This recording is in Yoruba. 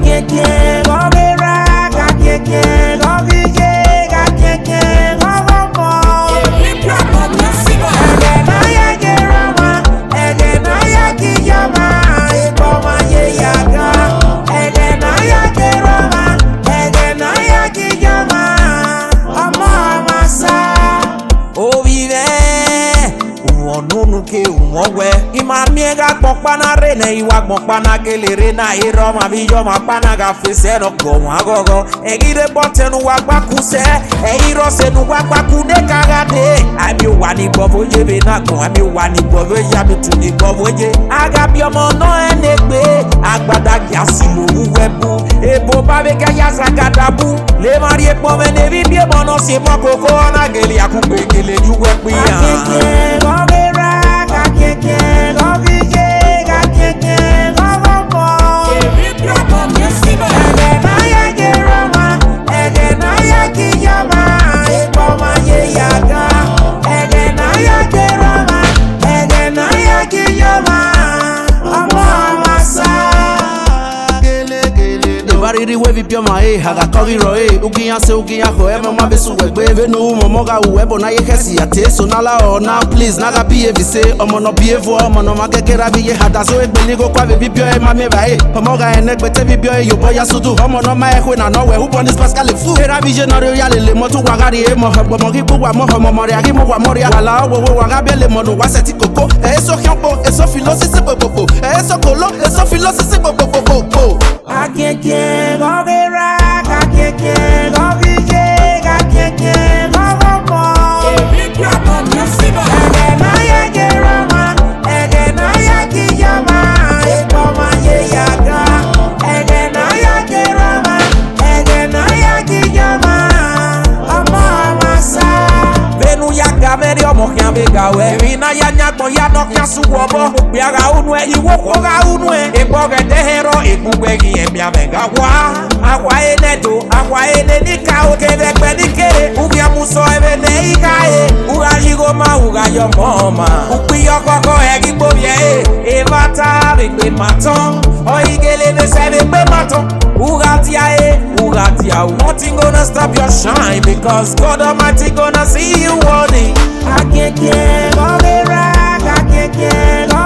Akeke, go be rock, akeke, go be gay, akeke, go go go. Ege na ya gerama, ege na ya kiyama, iboma ye yaga. Ege na ya gerama, ege na ya kiyama, ama masa. O vive, uonunu ke umowe. Imamiega gbọ̀npana re na iwa gbọ̀npana kelere na irọ́ ma bí yọ ma pana ga fese no gbọ̀n agogo. Egide bọ́tẹnu wa gbakuse, irọ́ senu wa gbaku ne kagade. Ami wa ni gbọ̀bọ̀ yebe na gbọ̀n, ami wa ni gbọ̀bọ̀ yami tu ni gbọ̀bọ̀ ye. Agabi ọmọ náà ẹni gbé, agbada gíásì lòwú wẹ̀bù. Ebo babe kẹ́yà sagadabu, lè má rí epo mẹ́ni bí bí ẹ̀mọ́ náà ṣe mọ́ kókó ọ̀nà gèlè àkúgbè gèlè ju wẹ̀pì yàn. Akeke gọ́gẹ́ rà, akeke gọ́gẹ́ jẹ́, akeke gọ́gọ́ bọ̀. Ẹ̀gẹ̀ náà yẹ kí rọ́mà, ẹ̀gẹ̀ náà yẹ kí yọ̀mà, ipò máa yẹ yàgá. Ẹ̀gẹ̀ náà yẹ kí rọ́mà, ẹ̀gẹ̀ náà yẹ kí yọ̀mà, ọmọ ọmọ sá. Bariri wevi pia mae haga kogi roe ugiya se ugiya ho ema mabesu wegbe venu momoga uwebo na yekesi ate so nala o now please naga behave say omo no behave omo no magekera bi ye hada so egbeni go kwa baby pia e mame bae omoga enegbete bi pia yo boya sudu omo no ma ehwe na no we who born is pascal fu era visionary ya lele mo tu wagari e mo hagbo mo gibu wa mo homo mo ria gi mo wa mo ria wala wo waga bele mo no wa seti koko e so hianpo e so philosophy popo e so kolo e so philosophy popo Akeke, go be rock, akeke, go be jay, akeke, go go go. Ege na ya gerama, ege na ya kiyama, iboma ye yaga. Ege na ya gerama, ege na ya kiyama, ama masa. Venu ya gameri omo kya bega we. Vina ya nyakon ya no kya suwobo. Biaga unwe iwo koga unwe. Eboge dehero egugwe gi emia mega wa. Akwa enedo, akwa enenika okebe kwenike. Ugia muso ebe ne ikae. Uga jigoma uga yomoma. Ukpi yokoko egi bobye. Evata bekwe maton. Oigele ne se bekwe maton. Uga tiae, uga tiae. Nothing gonna stop your shine because God Almighty gonna see you warning. Akeke, go be rock, akeke, go